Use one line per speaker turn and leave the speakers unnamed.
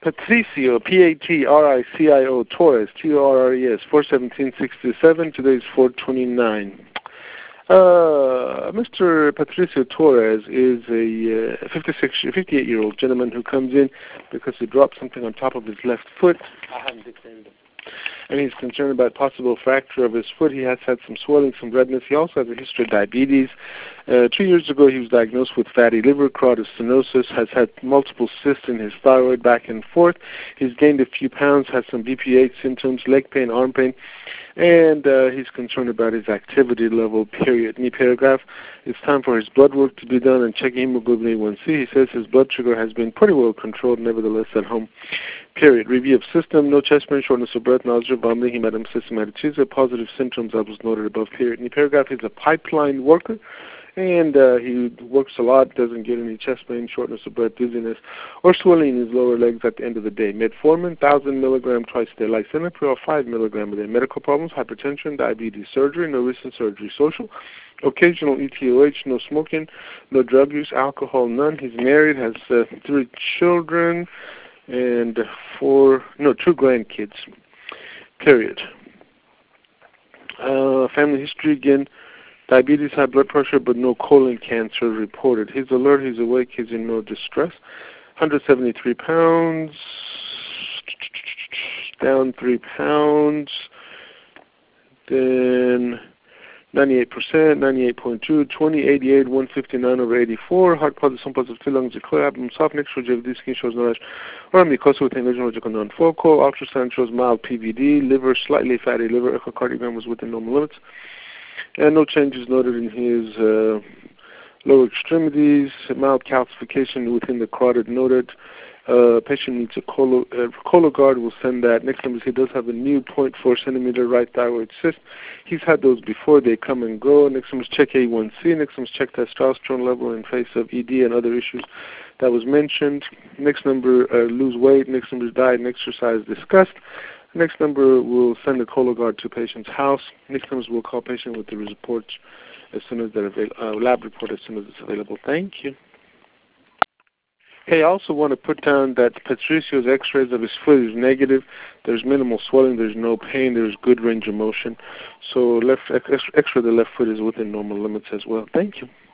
Patricio, Patricio Torres, Torres, 4/17/67. Today is 4/29. Mr. Patricio Torres is a 58-year-old gentleman who comes in because he dropped something on top of his left foot. And he's concerned about possible fracture of his foot. He has had some swelling, some redness. He also has a history of diabetes. 2 years ago, he was diagnosed with fatty liver, carotid stenosis, has had multiple cysts in his thyroid back and forth. He's gained a few pounds, has some BPH symptoms, leg pain, arm pain, and he's concerned about his activity level, period. New paragraph, it's time for his blood work to be done and checking hemoglobin A1C. He says his blood sugar has been pretty well controlled, nevertheless, at home. Period. Review of system, no chest pain, shortness of breath, nausea, vomiting, hematemesis, hematochezia, positive symptoms as was noted above, period. New paragraph, he's a pipeline worker, and he works a lot, doesn't get any chest pain, shortness of breath, dizziness, or swelling in his lower legs at the end of the day. Metformin, 1,000 milligram twice a day. Lisinopril, 5 milligram a day. Medical problems, hypertension, diabetes, surgery, no recent surgery. Social, occasional ETOH, no smoking, no drug use, alcohol, none. He's married, has 3 children, and 2 grandkids, period. Family history again, diabetes, high blood pressure, but no colon cancer reported. He's alert, he's awake, he's in no distress. 173 pounds, down 3 pounds, then 98%, 98.2, 20, 88, 159/84, heart positive, positive, 2 lungs are clear, abdomen soft, next rigidity, skin shows no rash, or mucosa with logical non-focal, ultrasound shows mild PVD, liver, slightly fatty liver, echocardiogram was within normal limits, and no changes noted in his lower extremities, mild calcification within the carotid noted. Patient needs a Cologuard. We'll send that. Next number is he does have a new 0.4 centimeter right thyroid cyst. He's had those before. They come and go. Next number is check A1C. Next number is check testosterone level in face of ED and other issues that was mentioned. Next number, lose weight. Next number is diet and exercise discussed. Next number, we'll send a Cologuard to patient's house. Next number, we'll call patient with the reports as soon as they're lab report as soon as it's available. Thank you. Hey, I also want to put down that Patricio's x-rays of his foot is negative. There's minimal swelling. There's no pain. There's good range of motion. So x-ray of the left foot is within normal limits as well. Thank you.